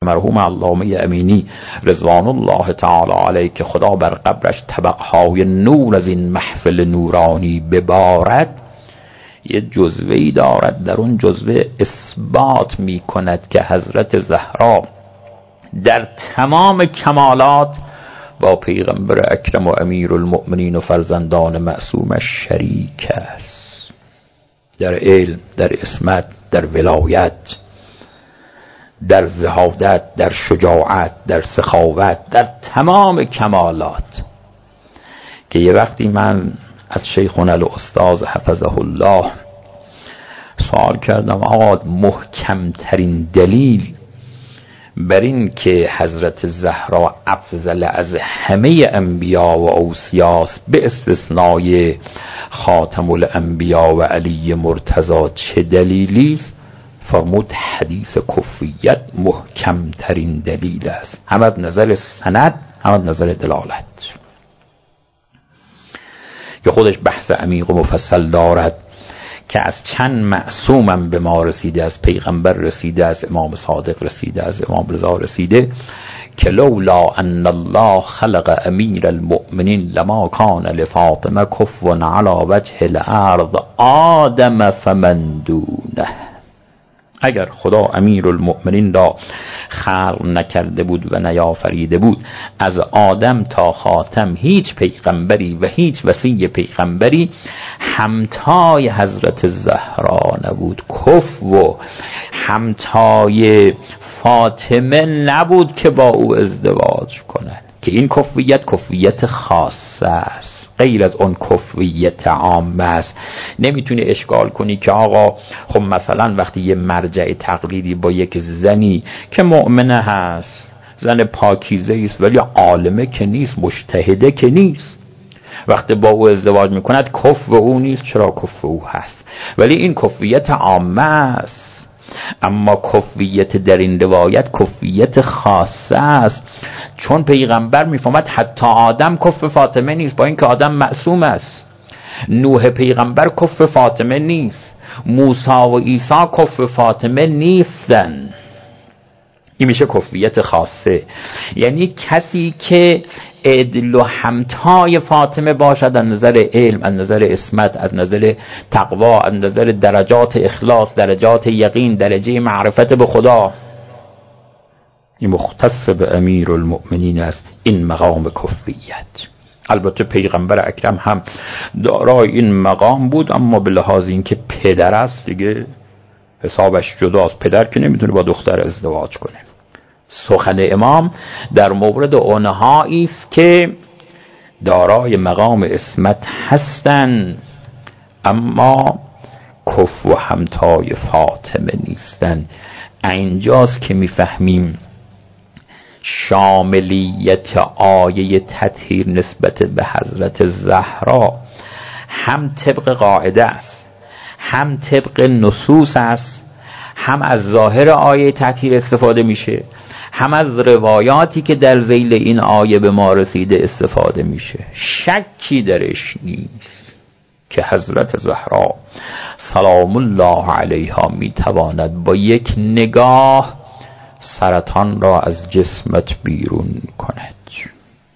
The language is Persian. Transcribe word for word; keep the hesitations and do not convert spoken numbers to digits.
مرحوم علامه امینی رضوان الله تعالی علیه که خدا بر قبرش طبقهای نور از این محفل نورانی ببارد، یه جزوه‌ای دارد، در اون جزوه اثبات می کند که حضرت زهرا در تمام کمالات با پیغمبر اکرم و امیر المؤمنین و فرزندان معصومش شریک است، در علم، در عصمت، در ولایت، در زهادت، در شجاعت، در سخاوت، در تمام کمالات. که یه وقتی من از شیخنا الاستاذ حفظه الله سوال کردم آقا محکم ترین دلیل بر این که حضرت زهرا افضل از همه انبیا و اوصیاست به استثنای خاتم الانبیا و علی مرتضی چه دلیلی است؟ فرمود حدیث کفریت محکم ترین دلیل است، هم از نظر سند هم از نظر دلالت، که خودش بحث عمیق و مفصل دارد که از چند معصومم به ما رسیده، از پیغمبر رسیده، از امام صادق رسیده، از امام رضا رسیده که لولا ان الله خلق امیر المؤمنین لما کان لفاطمه کفوا علی وجه الارض آدم فمن دونه. اگر خدا امیر المؤمنین را خلق نکرده بود و نیافریده بود، از آدم تا خاتم هیچ پیغمبری و هیچ وصی پیغمبری همتای حضرت زهرا نبود. کف و همتای فاطمه نبود که با او ازدواج کند، که این کفویت کفویت خاصه است، غیر از اون کفویت عامه است. نمیتونی اشکال کنی که آقا خب مثلا وقتی یه مرجع تقلیدی با یک زنی که مؤمنه هست، زن پاکیزه است ولی عالمه که نیست، مجتهده که نیست، وقتی با او ازدواج میکند کفو او نیست. چرا کفو او هست، ولی این کفویت عامه است. اما کفویت در این روایت کفویت خاصه است، چون پیغمبر میفهمد حتی آدم کف فاطمه نیست، با اینکه آدم معصوم است. نوح پیغمبر کف فاطمه نیست، موسی و عیسی کف فاطمه نیستن. این میشه کفویت خاصه، یعنی کسی که عدل و همتای فاطمه باشد از نظر علم، از نظر عصمت، از نظر تقوا، از نظر درجات اخلاص، درجات یقین، درجه معرفت به خدا. این مختص به امیر المؤمنین است، این مقام کفریت. البته پیغمبر اکرم هم دارای این مقام بود، اما به لحاظ این که پدر است دیگه حسابش جداست. پدر که نمیتونه با دختر ازدواج کنه. سخن امام در مورد اونهایی است که دارای مقام عصمت هستند اما کف و همتای فاطمه نیستند. اینجاست که میفهمیم شاملیت آیه تطهیر نسبت به حضرت زهرا هم طبق قاعده است، هم طبق نصوص است، هم از ظاهر آیه تطهیر استفاده میشه، هم از روایاتی که در ذیل این آیه به ما رسیده استفاده میشه. شکی درش نیست که حضرت زهرا سلام الله علیها میتواند با یک نگاه سرطان را از جسمت بیرون کند.